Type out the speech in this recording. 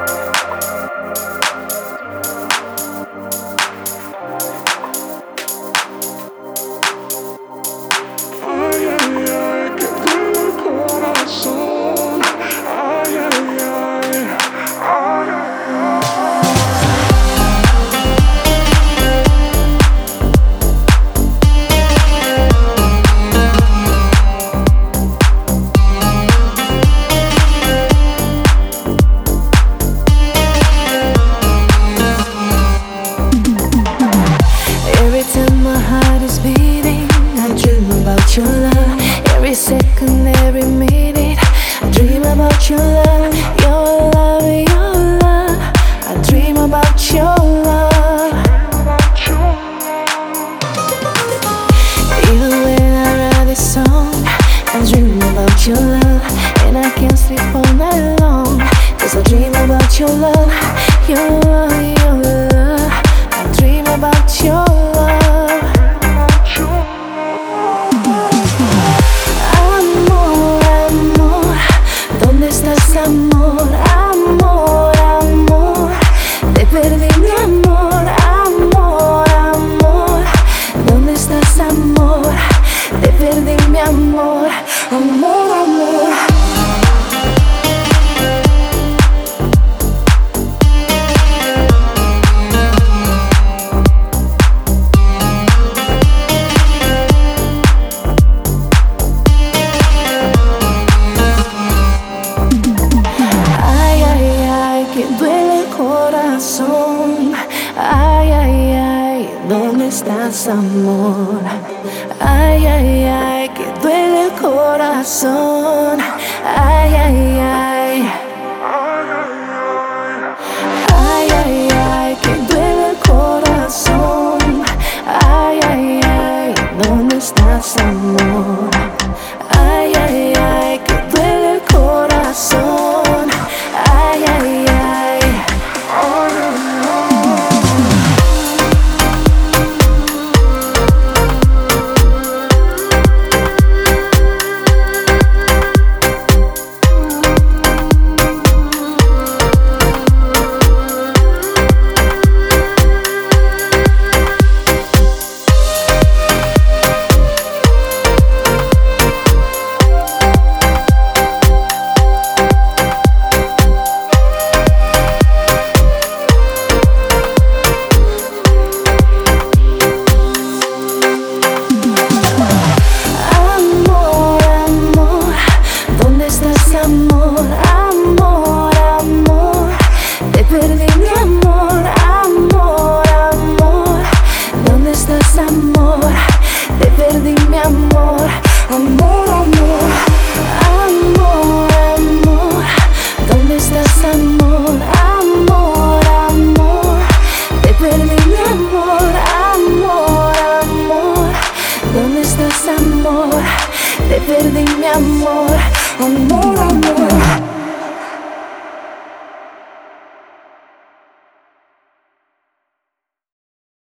Your love, every second, every minute, I dream about your love, your love, your love. I dream about your love. Even when I write this song, I dream about your love, and I can't sleep all night long, 'cause I dream about your love, your love, your love. I dream about your love. Amor, amor, amor, te perdí mi amor, amor, amor. ¿Dónde estás, amor? Te perdí mi amor, amor, amor. Ay, ay, ay, ¿dónde estás, amor? Ay, ay, ay, que duele el corazón. Ay, ay, ay. Ay, ay, ay, que duele el corazón. Ay, ay, ay, ¿dónde estás, amor? Ay, ay, ay, que duele el corazón. Ay, ay, ay. Amor, amor, amor, te perdí mi amor, amor, amor. ¿Dónde estás, amor? Te perdí mi amor, amor, amor, amor, amor. ¿Dónde estás, amor? Amor, amor, te perdí mi amor, amor, amor. ¿Dónde estás, amor? Te perdí mi amor, amor, amor.